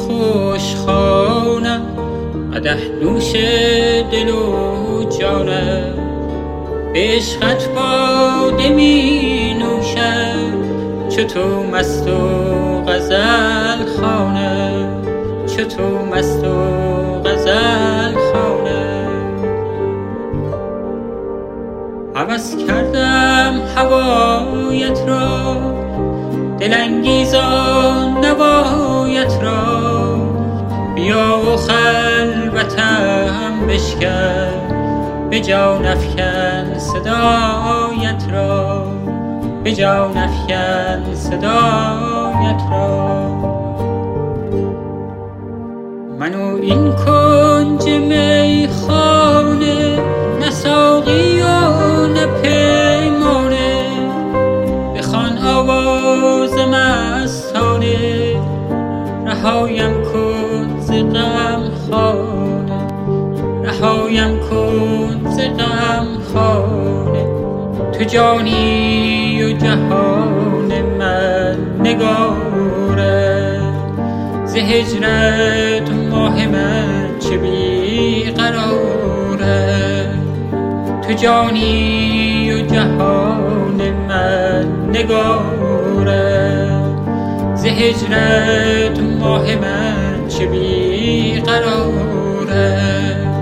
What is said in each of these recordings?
خوشخانم، قدح نوش دل و جانم. به عشقت باده می نوشم، چو تو مست و غزل خوانم، چو تو مست و غزل خوانم. هوس کردم هوایت را، دلانگیزان نوایت را. بیا و خلوتم بشکن، به جان افکن صدایت را، به جان افکن صدایت را. منو این کنج میخانه، نه ساقی و نه پیمانه. بخوان آواز مستانه، رهایم کن ز غم خانه، رهایم کن ز غم خانه. تو جانی و جهان من نگاره، ز هجرت ماه من چه بی قراره. تو جانی و جهان من نگاره، ز هجرت ماه من چه بی قراره.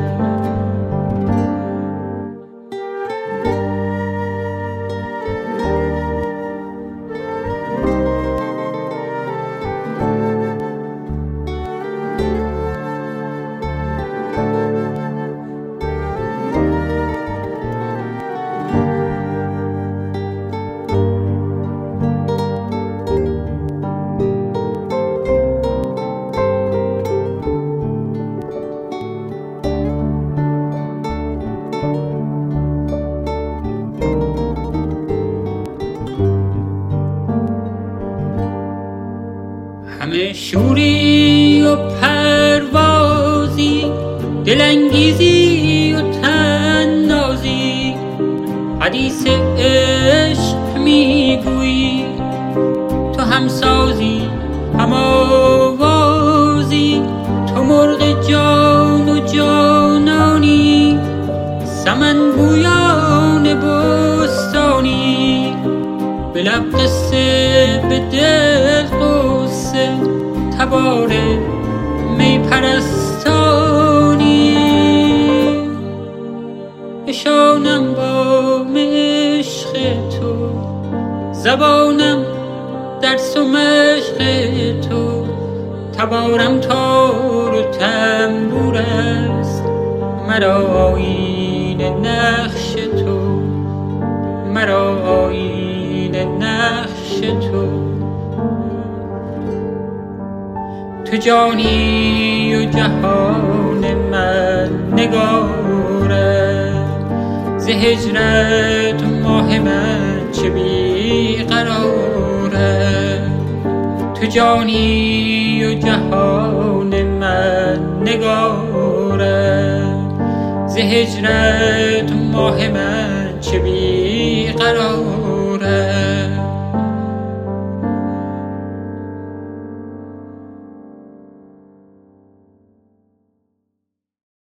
همه شوری و پروازی، دلانگیزی و طنازی. حدیث عشق میگویی، تو همسازی هم آوازی. تو مرغ جان و جانانی، سمن بویان بستانی. به لب قصه به دل قصه، تبار می پرستانی. اشانم با عشق تو، زبانم درس و مشق تو. تبارم تار و تنبور است، مرا آیین نقش تو، مرا آیین نقش تو. تو جانی و جهان من نگاره، ز هجرت ماه من چه بی قراره. تو جانی و جهان من نگاره، ز هجرت ماه من چه بی قراره.